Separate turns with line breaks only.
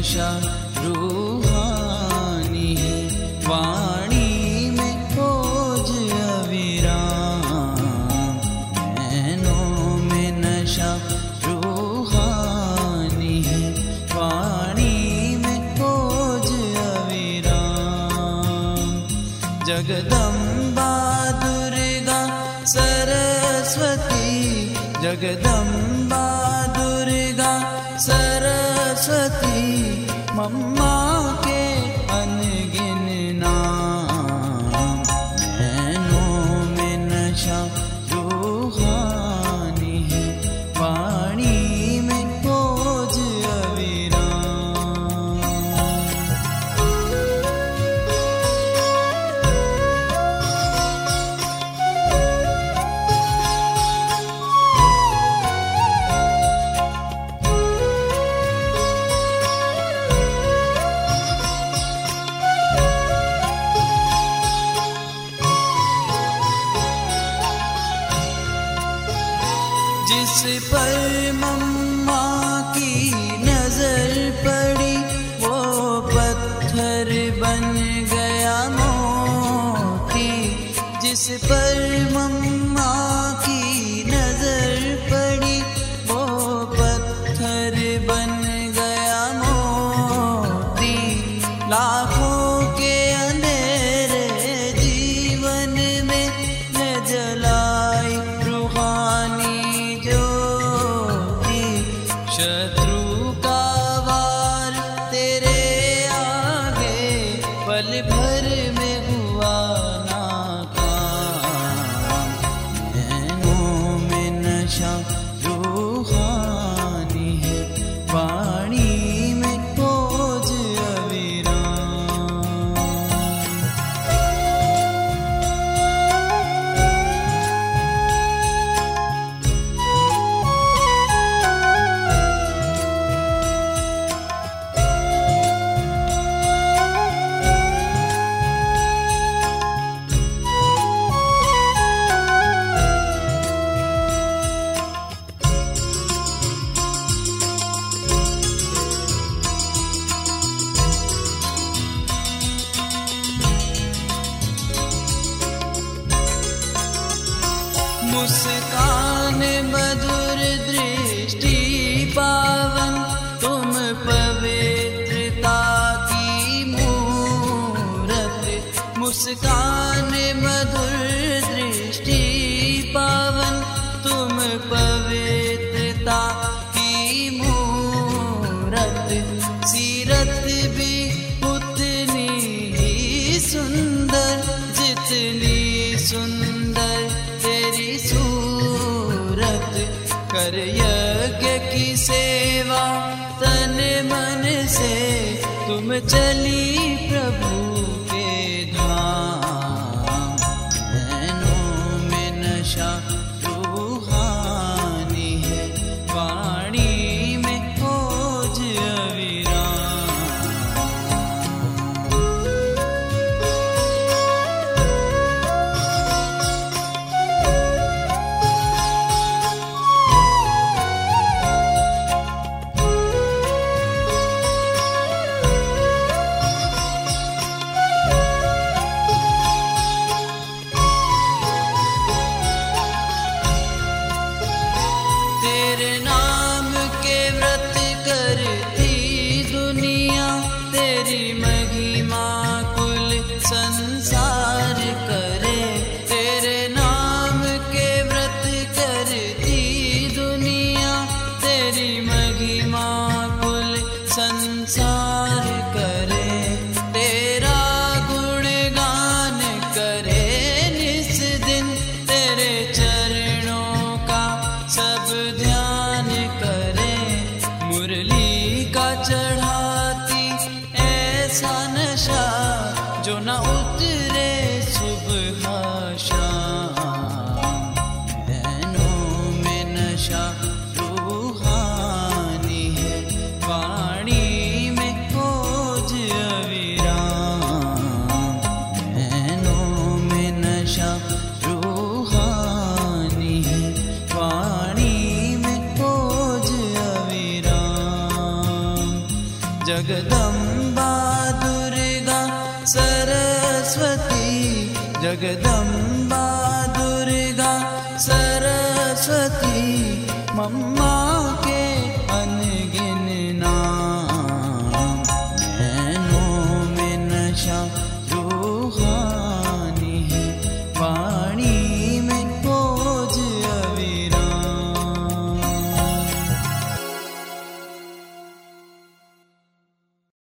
नशा रूहानी है, वाणी में खोज अविराम। नैनों में नशा रूहानी है, वाणी में खोज अविराम। जगदम्बा दुर्गा सरस्वती, जगदम्बा दुर्गा सरस्वती, मम्मा के अनगिन नाम। नैनों में नशा रूहानी है, वाणी में खोज अविराम। जिस पर मम्मा की नजर पड़ी, वो पत्थर बन गया मोती। जिस पर मम्मा की नजर पड़ी, वो पत्थर बन गया मोती। लाखों के अंधेरे जीवन में है जलाई रूहानी ज्योति। शत्रु का वार तेरे आगे पल भर में हुआ नाकाम। नैनों में नशा रूहानी है, वाणी में खोज अविराम। मुस्कान मधुर दृष्टि पावन, तुम पवित्रता की मूरत। मुस्कान मधुर दृष्टि पावन, तुम पवित्रता की मूरत। सीरत भी उतनी ही सुंदर, जितनी सुंदर तेरी सूरत। कर यज्ञ की सेवा तन मन से, तुम चली प्रभु के धाम। नैनों में नशा रूहानी है, वाणी में खोज अविराम। जगदम्बा दुर्गा सरस्वती, जगदम्बा दुर्गा सरस्वती, मम्मा